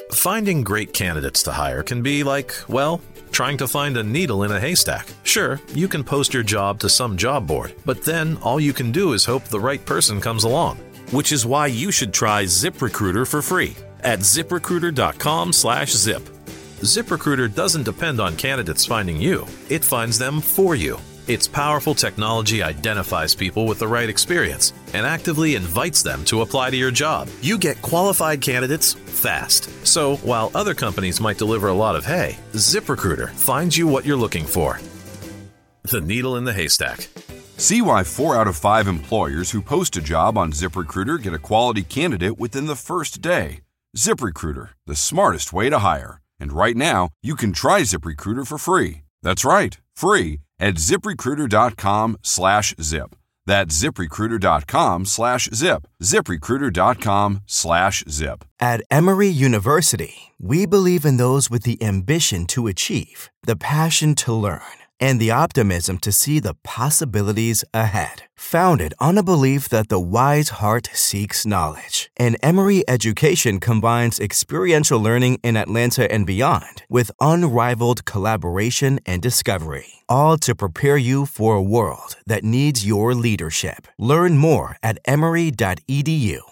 Finding great candidates to hire can be like, well, trying to find a needle in a haystack. Sure, you can post your job to some job board, but then all you can do is hope the right person comes along. Which is why you should try ZipRecruiter for free at ZipRecruiter.com/zip. ZipRecruiter doesn't depend on candidates finding you. It finds them for you. Its powerful technology identifies people with the right experience and actively invites them to apply to your job. You get qualified candidates fast. So while other companies might deliver a lot of hay, ZipRecruiter finds you what you're looking for. The needle in the haystack. See why 4 out of 5 employers who post a job on ZipRecruiter get a quality candidate within the first day. ZipRecruiter, the smartest way to hire. And right now, you can try ZipRecruiter for free. That's right, free at ZipRecruiter.com/zip. That's ZipRecruiter.com/zip. ZipRecruiter.com/zip. At Emory University, we believe in those with the ambition to achieve, the passion to learn, and the optimism to see the possibilities ahead. Founded on a belief that the wise heart seeks knowledge, and Emory education combines experiential learning in Atlanta and beyond with unrivaled collaboration and discovery, all to prepare you for a world that needs your leadership. Learn more at emory.edu.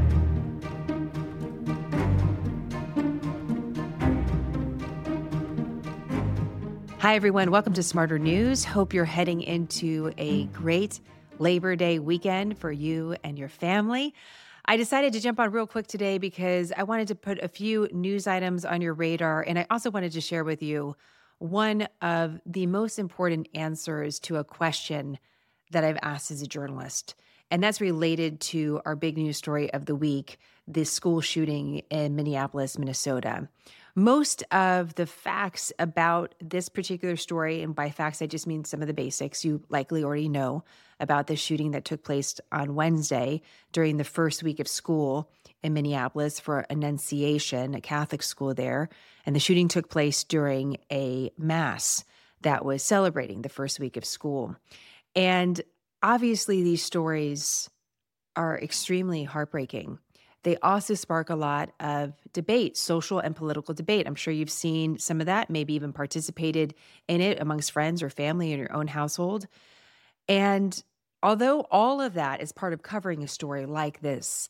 Hi, everyone. Welcome to Smarter News. Hope you're heading into a great Labor Day weekend for you and your family. I decided to jump on real quick today because I wanted to put a few news items on your radar, and I also wanted to share with you one of the most important answers to a question that I've asked as a journalist, and that's related to our big news story of the week, the school shooting in Minneapolis, Minnesota. Most of the facts about this particular story, and by facts, I just mean some of the basics you likely already know about the shooting that took place on Wednesday during the first week of school in Minneapolis for Annunciation, a Catholic school there. And the shooting took place during a mass that was celebrating the first week of school. And obviously, these stories are extremely heartbreaking. They also spark a lot of debate, social and political debate. I'm sure you've seen some of that, maybe even participated in it amongst friends or family in your own household. And although all of that is part of covering a story like this,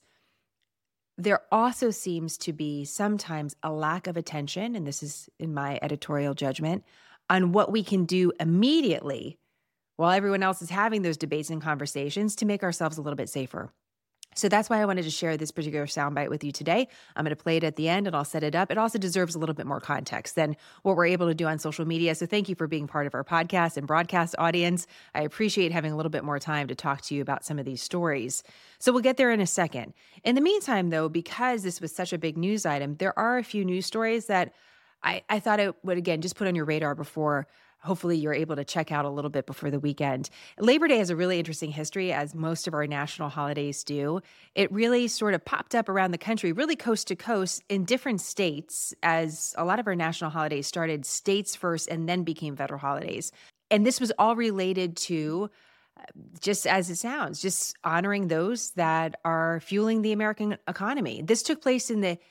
there also seems to be sometimes a lack of attention, and this is in my editorial judgment, on what we can do immediately while everyone else is having those debates and conversations to make ourselves a little bit safer. So that's why I wanted to share this particular soundbite with you today. I'm going to play it at the end and I'll set it up. It also deserves a little bit more context than what we're able to do on social media. So thank you for being part of our podcast and broadcast audience. I appreciate having a little bit more time to talk to you about some of these stories. So we'll get there in a second. In the meantime, though, because this was such a big news item, there are a few news stories that I thought I would, again, just put on your radar before hopefully you're able to check out a little bit before the weekend. Labor Day has a really interesting history, as most of our national holidays do. It really sort of popped up around the country, really coast to coast in different states, as a lot of our national holidays started states first and then became federal holidays. And this was all related to, just as it sounds, just honoring those that are fueling the American economy. This took place in the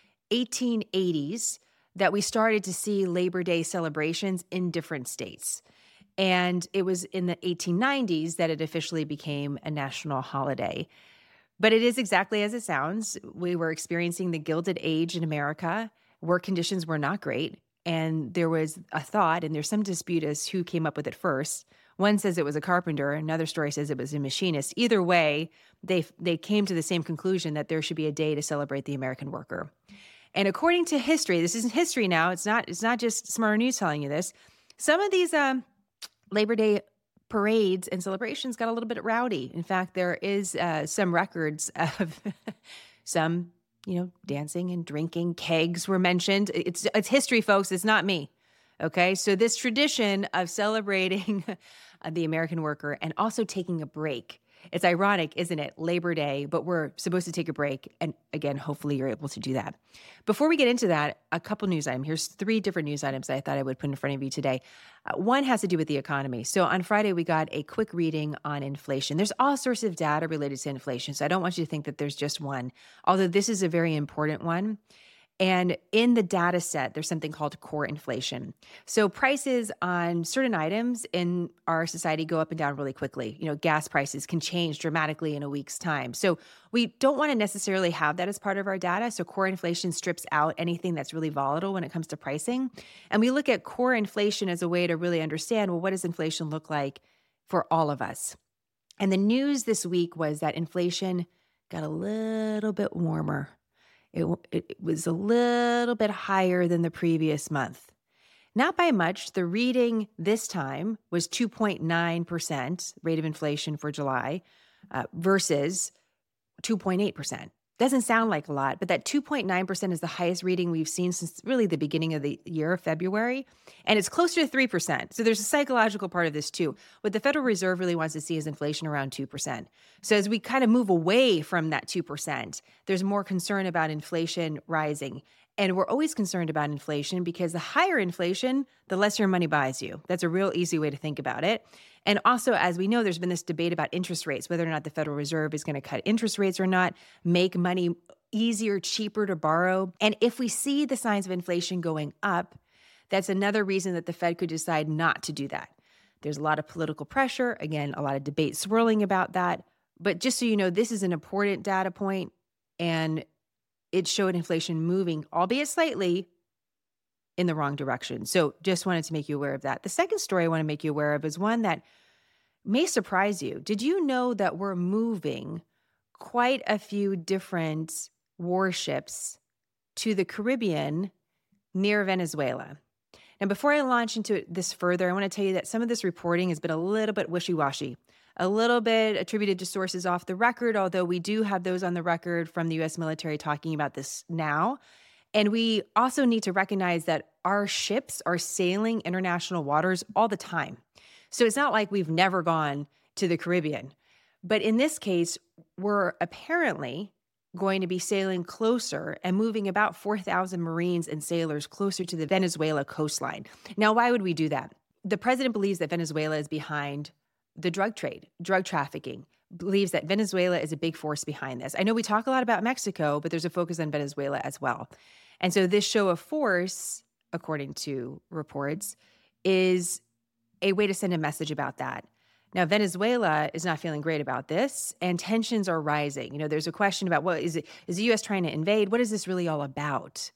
1880s, that we started to see Labor Day celebrations in different states. And it was in the 1890s that it officially became a national holiday. But it is exactly as it sounds. We were experiencing the Gilded Age in America. Work conditions were not great. And there was a thought, and there's some dispute as who came up with it first. One says it was a carpenter. Another story says it was a machinist. Either way, they came to the same conclusion that there should be a day to celebrate the American worker. And according to history, this isn't history now. It's not just Smarter News telling you this. Some of these Labor Day parades and celebrations got a little bit rowdy. In fact, there is some records of some, dancing and drinking. Kegs were mentioned. It's history, folks. It's not me. Okay, so this tradition of celebrating the American worker and also taking a break. It's ironic, isn't it? Labor Day, but we're supposed to take a break. And again, hopefully you're able to do that. Before we get into that, a couple news items. Here's 3 different news items that I thought I would put in front of you today. One has to do with the economy. So on Friday, we got a quick reading on inflation. There's all sorts of data related to inflation, so I don't want you to think that there's just one, although this is a very important one. And in the data set, there's something called core inflation. So prices on certain items in our society go up and down really quickly. Gas prices can change dramatically in a week's time. So we don't want to necessarily have that as part of our data. So core inflation strips out anything that's really volatile when it comes to pricing. And we look at core inflation as a way to really understand, well, what does inflation look like for all of us? And the news this week was that inflation got a little bit warmer. It was a little bit higher than the previous month. Not by much. The reading this time was 2.9% rate of inflation for July versus 2.8%. Doesn't sound like a lot, but that 2.9% is the highest reading we've seen since really the beginning of the year, February, and it's closer to 3%. So there's a psychological part of this too. What the Federal Reserve really wants to see is inflation around 2%. So as we kind of move away from that 2%, there's more concern about inflation rising. And we're always concerned about inflation because the higher inflation, the less your money buys you. That's a real easy way to think about it. And also, as we know, there's been this debate about interest rates, whether or not the Federal Reserve is going to cut interest rates or not, make money easier, cheaper to borrow. And if we see the signs of inflation going up, that's another reason that the Fed could decide not to do that. There's a lot of political pressure. Again, a lot of debate swirling about that. But just so you know, this is an important data point, and it showed inflation moving, albeit slightly, in the wrong direction. So just wanted to make you aware of that. The second story I want to make you aware of is one that may surprise you. Did you know that we're moving quite a few different warships to the Caribbean near Venezuela? Now, before I launch into this further, I want to tell you that some of this reporting has been a little bit wishy-washy, a little bit attributed to sources off the record, although we do have those on the record from the U.S. military talking about this now. And we also need to recognize that our ships are sailing international waters all the time. So it's not like we've never gone to the Caribbean. But in this case, we're apparently going to be sailing closer and moving about 4,000 Marines and sailors closer to the Venezuela coastline. Now, why would we do that? The president believes that Venezuela is behind the drug trade, drug trafficking, believes that Venezuela is a big force behind this. I know we talk a lot about Mexico, but there's a focus on Venezuela as well. And so this show of force, according to reports, is a way to send a message about that. Now, Venezuela is not feeling great about this, and tensions are rising. There's a question about, is the U.S. trying to invade? What is this really all about?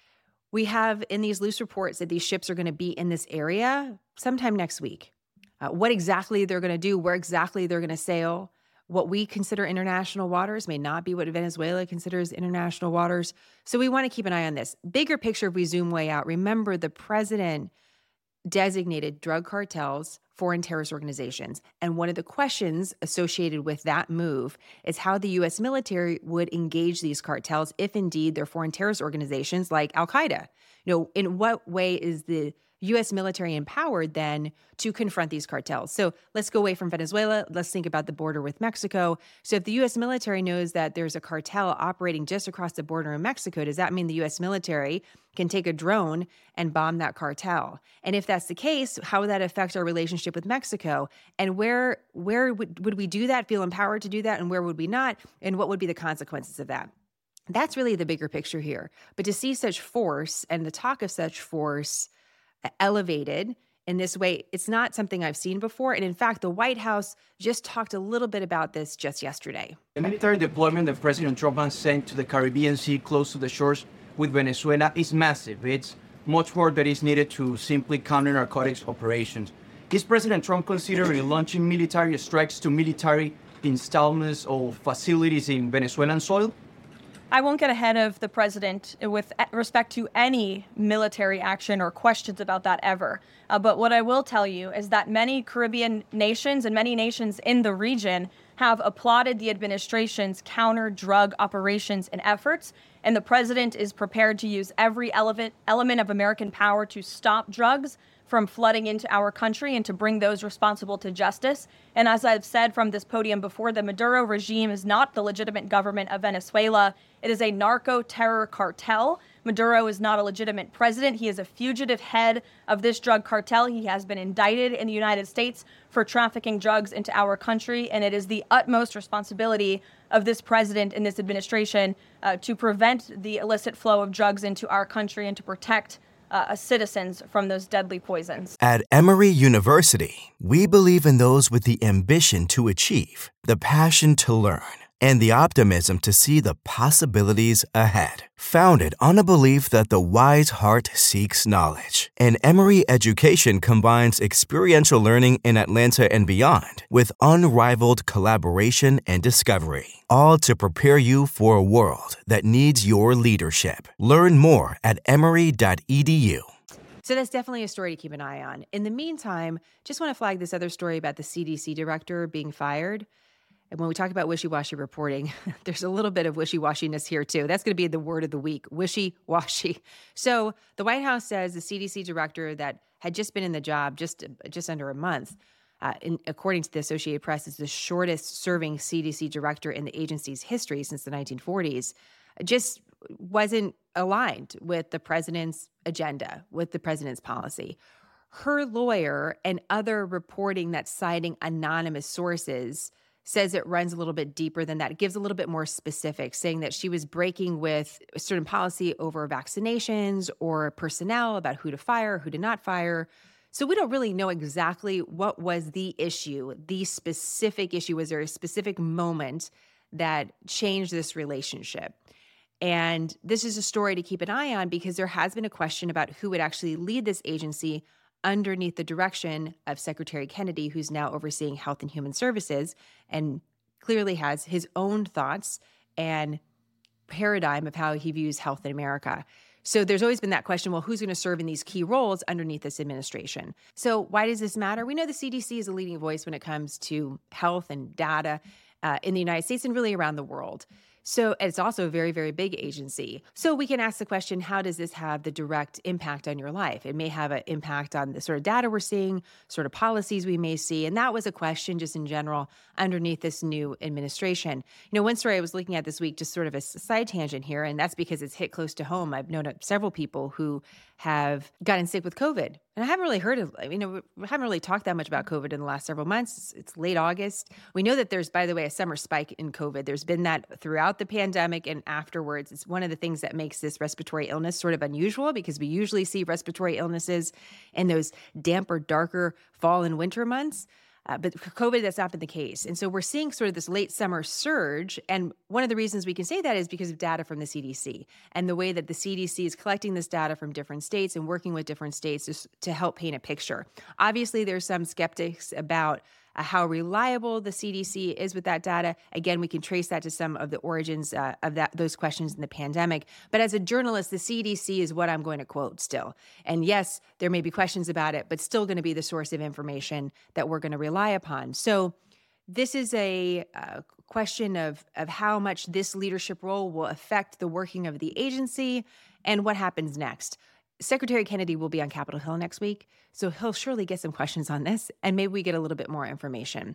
We have in these loose reports that these ships are going to be in this area sometime next week. What exactly they're going to do, where exactly they're going to sail, what we consider international waters may not be what Venezuela considers international waters. So we want to keep an eye on this. Bigger picture, if we zoom way out, remember the president designated drug cartels foreign terrorist organizations. And one of the questions associated with that move is how the U.S. military would engage these cartels if indeed they're foreign terrorist organizations like Al-Qaeda. In what way is the U.S. military empowered then to confront these cartels? So let's go away from Venezuela. Let's think about the border with Mexico. So if the U.S. military knows that there's a cartel operating just across the border in Mexico, does that mean the U.S. military can take a drone and bomb that cartel? And if that's the case, how would that affect our relationship with Mexico? And where would we do that, feel empowered to do that, and where would we not? And what would be the consequences of that? That's really the bigger picture here. But to see such force and the talk of such force elevated in this way, it's not something I've seen before. And in fact, the White House just talked a little bit about this just yesterday. The military deployment that President Trump has sent to the Caribbean Sea close to the shores with Venezuela is massive. It's much more that is needed to simply counter narcotics operations. Is President Trump considering launching military strikes to military installments or facilities in Venezuelan soil? I won't get ahead of the president with respect to any military action or questions about that ever. But what I will tell you is that many Caribbean nations and many nations in the region have applauded the administration's counter-drug operations and efforts, and the president is prepared to use every element of American power to stop drugs from flooding into our country and to bring those responsible to justice. And as I've said from this podium before, the Maduro regime is not the legitimate government of Venezuela. It is a narco-terror cartel. Maduro is not a legitimate president. He is a fugitive head of this drug cartel. He has been indicted in the United States for trafficking drugs into our country, and it is the utmost responsibility of this president and this administration to prevent the illicit flow of drugs into our country and to protect citizens from those deadly poisons. At Emory University, we believe in those with the ambition to achieve, the passion to learn, and the optimism to see the possibilities ahead. Founded on a belief that the wise heart seeks knowledge, and Emory education combines experiential learning in Atlanta and beyond with unrivaled collaboration and discovery, all to prepare you for a world that needs your leadership. Learn more at emory.edu. So that's definitely a story to keep an eye on. In the meantime, just want to flag this other story about the CDC director being fired. And when we talk about wishy-washy reporting, there's a little bit of wishy-washiness here too. That's going to be the word of the week, wishy-washy. So the White House says the CDC director that had just been in the job just under a month, according to the Associated Press, is the shortest serving CDC director in the agency's history since the 1940s, just wasn't aligned with the president's agenda, with the president's policy. Her lawyer and other reporting that's citing anonymous sources says it runs a little bit deeper than that. It gives a little bit more specifics, saying that she was breaking with a certain policy over vaccinations or personnel about who to fire, who to not fire. So we don't really know exactly what was the issue, the specific issue. Was there a specific moment that changed this relationship? And this is a story to keep an eye on because there has been a question about who would actually lead this agency underneath the direction of Secretary Kennedy, who's now overseeing Health and Human Services and clearly has his own thoughts and paradigm of how he views health in America. So there's always been that question, well, who's going to serve in these key roles underneath this administration? So why does this matter? We know the CDC is a leading voice when it comes to health and data in the United States and really around the world. So it's also a very, very big agency. So we can ask the question, how does this have the direct impact on your life? It may have an impact on the sort of data we're seeing, sort of policies we may see. And that was a question just in general underneath this new administration. You know, one story I was looking at this week, just sort of a side tangent here, and that's because it's hit close to home. I've known several people who have gotten sick with COVID. And I haven't really we haven't really talked that much about COVID in the last several months. It's late August. We know that there's, by the way, a summer spike in COVID. There's been that throughout the pandemic and afterwards. It's one of the things that makes this respiratory illness sort of unusual because we usually see respiratory illnesses in those damper, darker fall and winter months. But for COVID, that's not been the case. And so we're seeing sort of this late summer surge. And one of the reasons we can say that is because of data from the CDC and the way that the CDC is collecting this data from different states and working with different states to help paint a picture. Obviously, there's some skeptics about how reliable the CDC is with that data. Again, we can trace that to some of the origins of those questions in the pandemic. But as a journalist, the CDC is what I'm going to quote still. And yes, there may be questions about it, but still going to be the source of information that we're going to rely upon. So this is a question of how much this leadership role will affect the working of the agency and what happens next. Secretary Kennedy will be on Capitol Hill next week, so he'll surely get some questions on this, and maybe we get a little bit more information.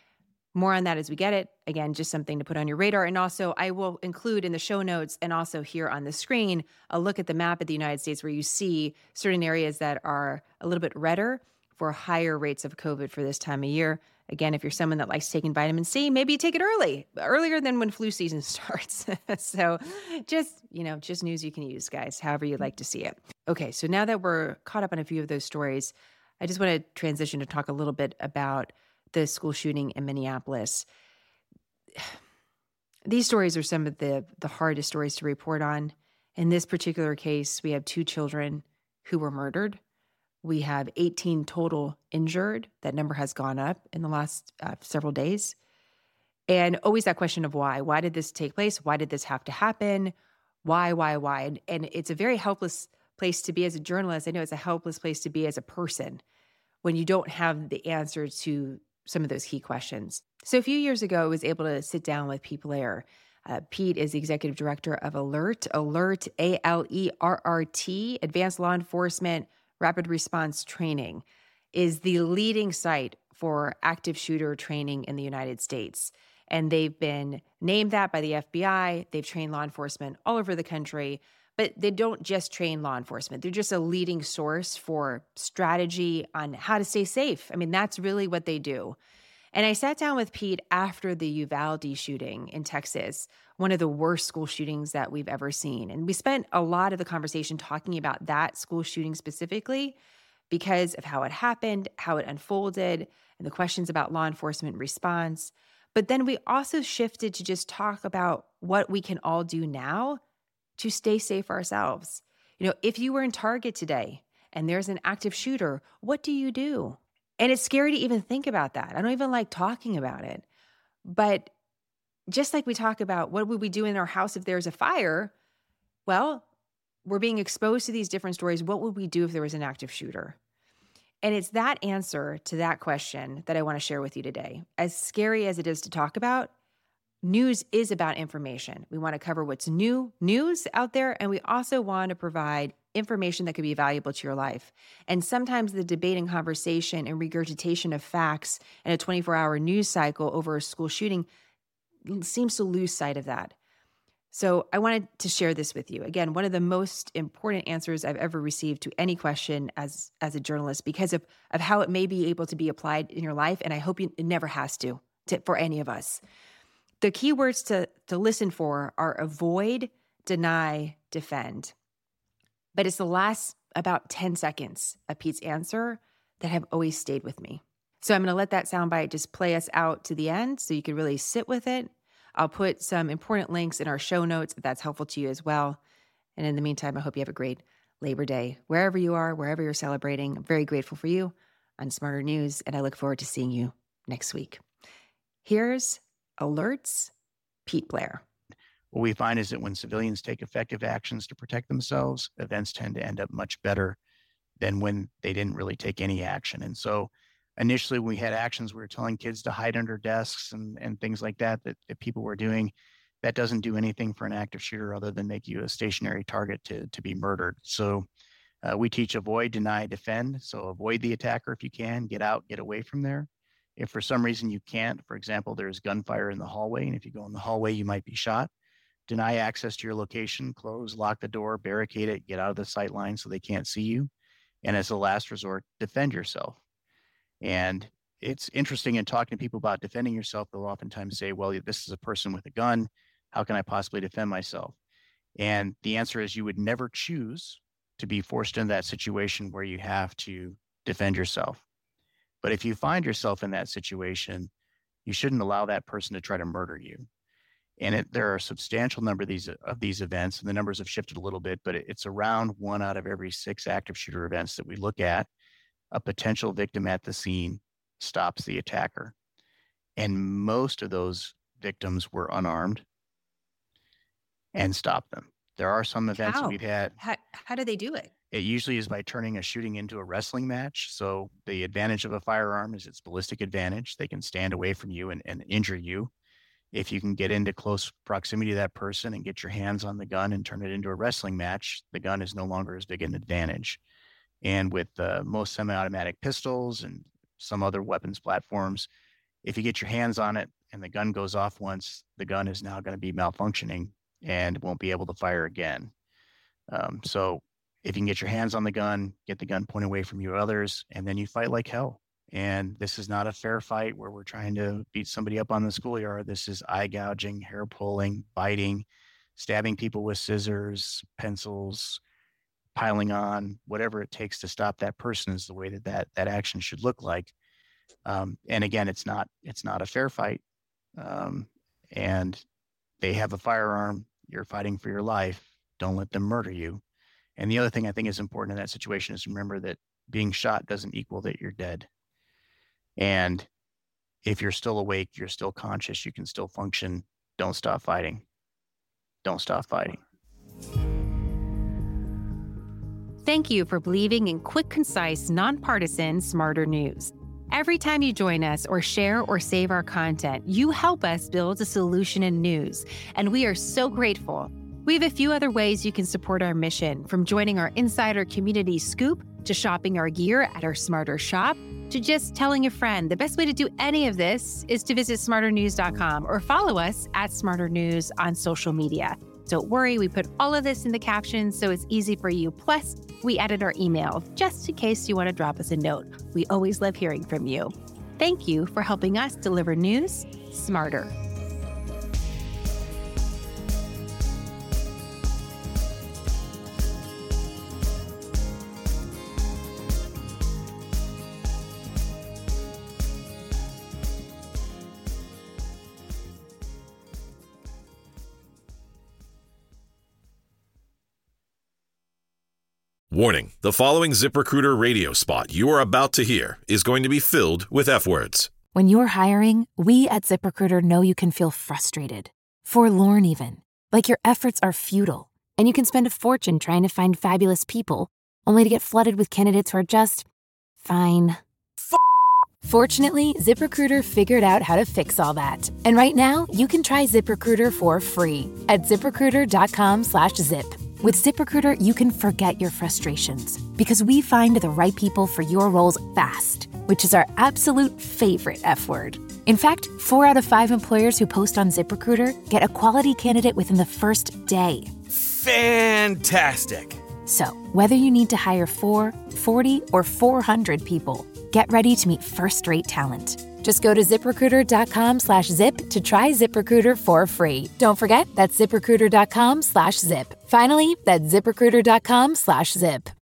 More on that as we get it. Again, just something to put on your radar. And also, I will include in the show notes and also here on the screen a look at the map of the United States where you see certain areas that are a little bit redder for higher rates of COVID for this time of year. Again, if you're someone that likes taking vitamin C, maybe you take it earlier than when flu season starts. So just news you can use, guys, however you'd like to see it. Okay, so now that we're caught up on a few of those stories, I just want to transition to talk a little bit about the school shooting in Minneapolis. These stories are some of the hardest stories to report on. In this particular case, we have 2 children who were murdered. We have 18 total injured. That number has gone up in the last several days. And always that question of why. Why did this take place? Why did this have to happen? Why? And it's a very helpless place to be as a journalist. I know it's a helpless place to be as a person when you don't have the answer to some of those key questions. So a few years ago, I was able to sit down with Pete Blair. Pete is the executive director of ALERT, ALERT, ALERT, Advanced Law Enforcement Rapid Response Training, is the leading site for active shooter training in the United States. And they've been named that by the FBI. They've trained law enforcement all over the country, but they don't just train law enforcement. They're just a leading source for strategy on how to stay safe. I mean, that's really what they do. And I sat down with Pete after the Uvalde shooting in Texas, one of the worst school shootings that we've ever seen. And we spent a lot of the conversation talking about that school shooting specifically because of how it happened, how it unfolded, and the questions about law enforcement response. But then we also shifted to just talk about what we can all do now to stay safe ourselves. You know, if you were in Target today and there's an active shooter, what do you do? And it's scary to even think about that. I don't even like talking about it. But just like we talk about what would we do in our house if there's a fire, well, we're being exposed to these different stories. What would we do if there was an active shooter? And it's that answer to that question that I want to share with you today. As scary as it is to talk about, news is about information. We want to cover what's new news out there, and we also want to provide information that could be valuable to your life. And sometimes the debate and conversation and regurgitation of facts in a 24-hour news cycle over a school shooting seems to lose sight of that. So I wanted to share this with you. Again, one of the most important answers I've ever received to any question as a journalist because of how it may be able to be applied in your life, and I hope it never has to for any of us. The key words to listen for are avoid, deny, defend. But it's the last about 10 seconds of Pete's answer that have always stayed with me. So I'm going to let that soundbite just play us out to the end so you can really sit with it. I'll put some important links in our show notes if that's helpful to you as well. And in the meantime, I hope you have a great Labor Day. Wherever you are, wherever you're celebrating, I'm very grateful for you on Smarter News, and I look forward to seeing you next week. Here's Alert's Pete Blair. What we find is that when civilians take effective actions to protect themselves, events tend to end up much better than when they didn't really take any action. And so initially when we had actions, we were telling kids to hide under desks and things like that people were doing. That doesn't do anything for an active shooter other than make you a stationary target to be murdered. So we teach avoid, deny, defend. So avoid the attacker if you can, get out, get away from there. If for some reason you can't, for example, there's gunfire in the hallway, and if you go in the hallway, you might be shot. Deny access to your location, close, lock the door, barricade it, get out of the sight line so they can't see you. And as a last resort, defend yourself. And it's interesting in talking to people about defending yourself, they'll oftentimes say, well, this is a person with a gun. How can I possibly defend myself? And the answer is you would never choose to be forced into that situation where you have to defend yourself. But if you find yourself in that situation, you shouldn't allow that person to try to murder you. And there are a substantial number of these events, and the numbers have shifted a little bit, but it's around 1 out of every 6 active shooter events that we look at. A potential victim at the scene stops the attacker. And most of those victims were unarmed and stopped them. There are some events that we've had. How do they do it? It usually is by turning a shooting into a wrestling match. So the advantage of a firearm is its ballistic advantage. They can stand away from you and injure you. If you can get into close proximity to that person and get your hands on the gun and turn it into a wrestling match, the gun is no longer as big an advantage. And with most semi-automatic pistols and some other weapons platforms, if you get your hands on it and the gun goes off once, the gun is now going to be malfunctioning and won't be able to fire again. So if you can get your hands on the gun, get the gun pointed away from you or others, and then you fight like hell. And this is not a fair fight where we're trying to beat somebody up on the schoolyard. This is eye gouging, hair pulling, biting, stabbing people with scissors, pencils, piling on, whatever it takes to stop that person is the way that action should look like. And again, it's not a fair fight. And they have a firearm. You're fighting for your life. Don't let them murder you. And the other thing I think is important in that situation is remember that being shot doesn't equal that you're dead. And if you're still awake, you're still conscious, you can still function. Don't stop fighting. Don't stop fighting. Thank you for believing in quick, concise, nonpartisan, Smarter News. Every time you join us or share or save our content, you help us build a solution in news, and we are so grateful. We have a few other ways you can support our mission, from joining our insider community Scoop, to shopping our gear at our Smarter shop, to just telling a friend. The best way to do any of this is to visit smarternews.com or follow us at Smarter News on social media. Don't worry, we put all of this in the captions so it's easy for you. Plus, we added our email just in case you want to drop us a note. We always love hearing from you. Thank you for helping us deliver news smarter. Warning, the following ZipRecruiter radio spot you are about to hear is going to be filled with F-words. When you're hiring, we at ZipRecruiter know you can feel frustrated, forlorn even, like your efforts are futile, and you can spend a fortune trying to find fabulous people, only to get flooded with candidates who are just fine. Fortunately, ZipRecruiter figured out how to fix all that. And right now, you can try ZipRecruiter for free at ZipRecruiter.com/zip. With ZipRecruiter, you can forget your frustrations because we find the right people for your roles fast, which is our absolute favorite F word. In fact, 4 out of 5 employers who post on ZipRecruiter get a quality candidate within the first day. Fantastic. So, whether you need to hire 4, 40, or 400 people, get ready to meet first-rate talent. Just go to ZipRecruiter.com/zip to try ZipRecruiter for free. Don't forget, that's ZipRecruiter.com/zip. Finally, that's ZipRecruiter.com/zip.